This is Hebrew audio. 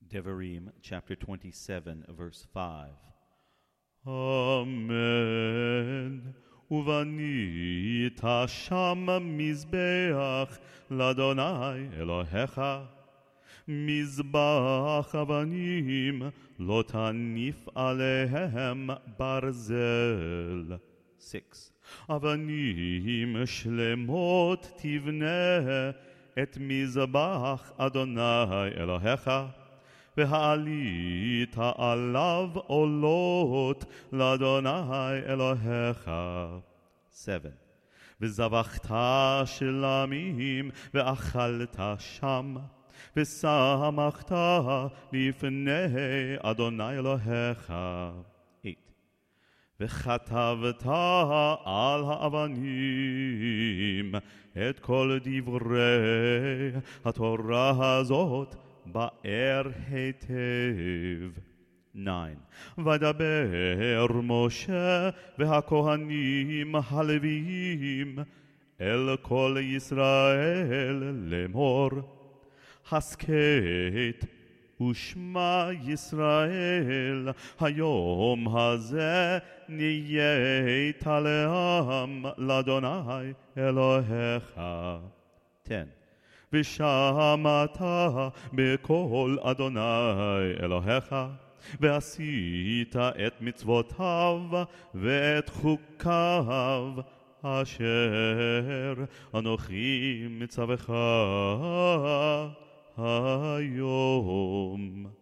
Devarim, chapter 27, verse 5. Amen. ובנית שם מזבח לאדוני אלוהיך, מזבח אבנים לא תניף עליהם ברזל. 6. אבנים שלמות תבנה את מזבח אדוני אלוהיך, והעלית עליו עולות לאדוני אלוהיך. 7. וזבחת שלמים ואכלת שם, ושמחת לפני אדוני אלוהיך. 8. וכתבת על האבנים את כל דברי התורה הזאת באר היטב. 9. ודבר משה והכהנים הלוויים אל כל ישראל לאמור, הסכת ושמע ישראל, היום הזה נהיית לעם לאדוני אלוהיך. 10. ושמעת בקול אדוני אלוהיך, ועשית את מצוותיו ואת חוקיו אשר אנוכי מצווך היום.